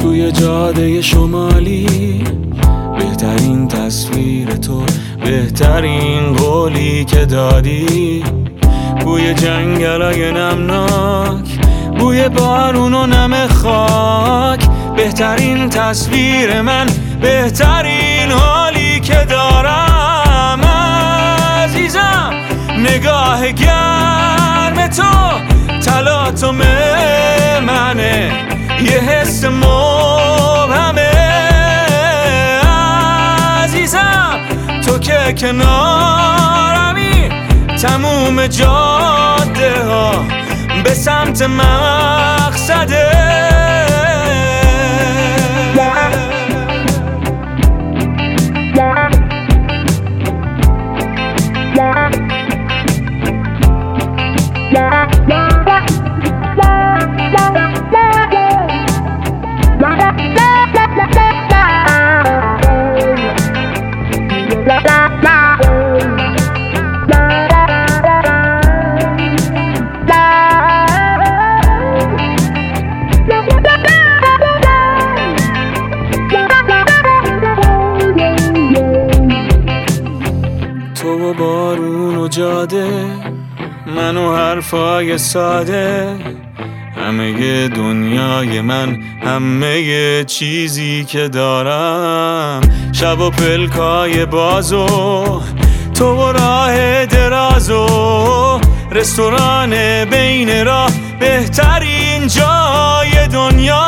توی جاده شمالی، بهترین تصویر تو، بهترین قولی که دادی. بوی جنگلای نمناک، بوی بارون و نم خاک، بهترین تصویر من، بهترین حالی که دارم. عزیزم نگاه گرم تو، تلاطم منه، یه حس مبهمه. عزیزم تو که کنارمی، تموم جاده ها به سمت مقصده. تو و بارون و جاده، من و حرفای ساده، همه دنیای من، همه چیزی که دارم. شب و پلکای بازو، تو و راه درازو، رستوران بین راه، بهترین جای دنیا.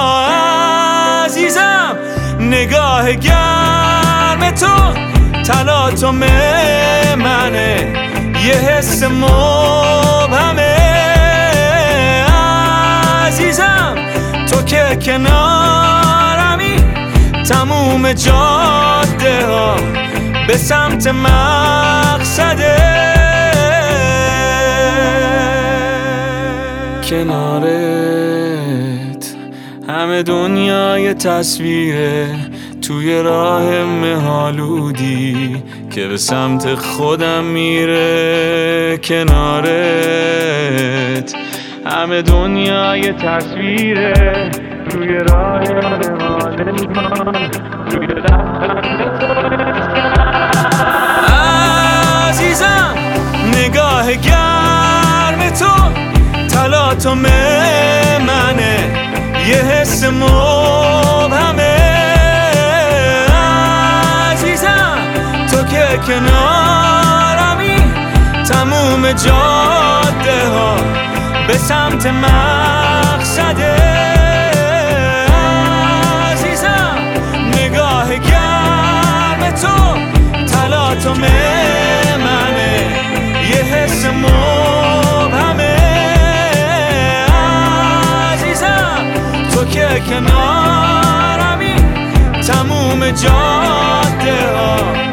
عزیزم نگاه گرم تو، تلاطم منه، یه حس مبهمه. عزیزم تو که کنارمی، تموم جاده ها به سمت مقصده. کنارت همه دنیای تصویره، توی راه مهالودی که به سمت خودم میره. کنارت همه دنیای تصویره، توی راه مهالودی، توی عزیزم نگاه گرم تو، تلاطم منه، یه حس مبهمه. کنارمی، تموم جاده ها به سمت مقصده. عزیزم نگاه گرم تو، تلاطم منه، یه حس مبهمه. عزیزم تو که کنارمی، تموم جاده ها